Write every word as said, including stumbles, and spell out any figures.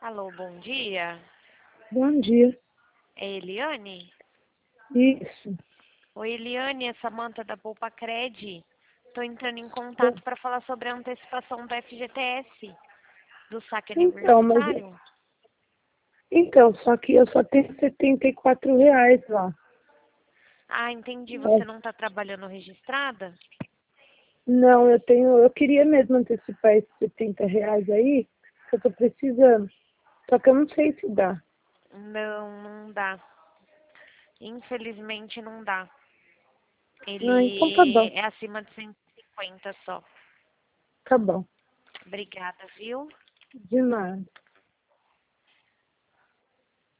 Alô, bom dia. Bom dia. É Eliane? Isso. Oi, Eliane, é Samanta da Poupa Cred. Estou entrando em contato para falar sobre a antecipação do F G T S, do saque Então, mas universitário. então, só que eu só tenho setenta e quatro reais lá. Ah, entendi. Você É. não está trabalhando registrada? Não, eu tenho, eu queria mesmo antecipar esses setenta reais aí, que eu tô precisando. Só que eu não sei se dá. Não, não dá. Infelizmente não dá. Ah, então tá Ele bom. é acima de cento e cinquenta só. Tá bom. Obrigada, viu? De nada.